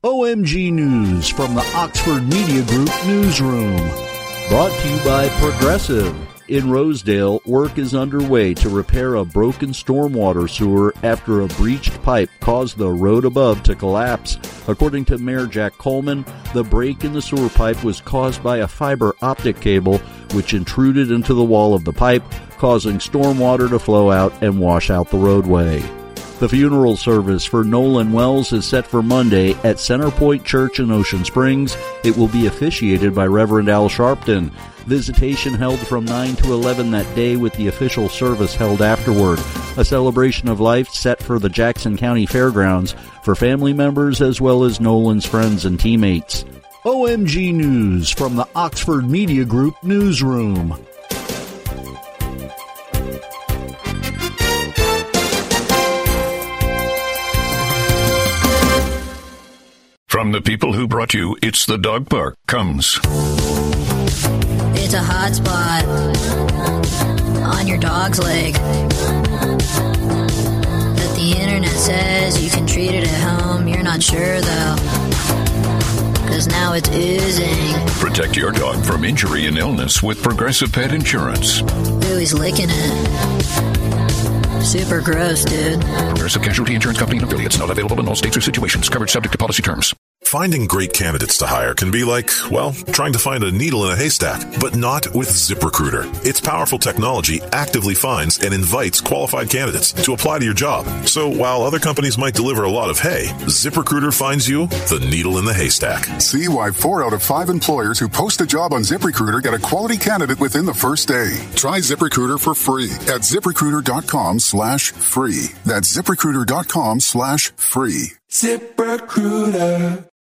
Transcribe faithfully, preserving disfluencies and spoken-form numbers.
O M G News from the Oxford Media Group newsroom. Brought to you by Progressive. In Rosedale, work is underway to repair a broken stormwater sewer after a breached pipe caused the road above to collapse. According to Mayor Jack Coleman, the break in the sewer pipe was caused by a fiber optic cable which intruded into the wall of the pipe, causing stormwater to flow out and wash out the roadway. The funeral service for Nolan Wells is set for Monday at Centerpoint Church in Ocean Springs. It will be officiated by Reverend Al Sharpton. Visitation held from nine to eleven that day, with the official service held afterward. A celebration of life set for the Jackson County Fairgrounds for family members as well as Nolan's friends and teammates. O M G News from the Oxford Media Group newsroom. From the people who brought you It's the Dog Park comes. It's a hot spot on your dog's leg that the internet says you can treat it at home. You're not sure, though, because now it's oozing. Protect your dog from injury and illness with Progressive Pet Insurance. Ooh, he's licking it. Super gross, dude. Progressive Casualty Insurance Company and affiliates. Not available in all states or situations. Covered subject to policy terms. Finding great candidates to hire can be like, well, trying to find a needle in a haystack, but not with ZipRecruiter. Its powerful technology actively finds and invites qualified candidates to apply to your job. So while other companies might deliver a lot of hay, ZipRecruiter finds you the needle in the haystack. See why four out of five employers who post a job on ZipRecruiter get a quality candidate within the first day. Try ZipRecruiter for free at ZipRecruiter.com slash free. That's ZipRecruiter.com slash free. ZipRecruiter.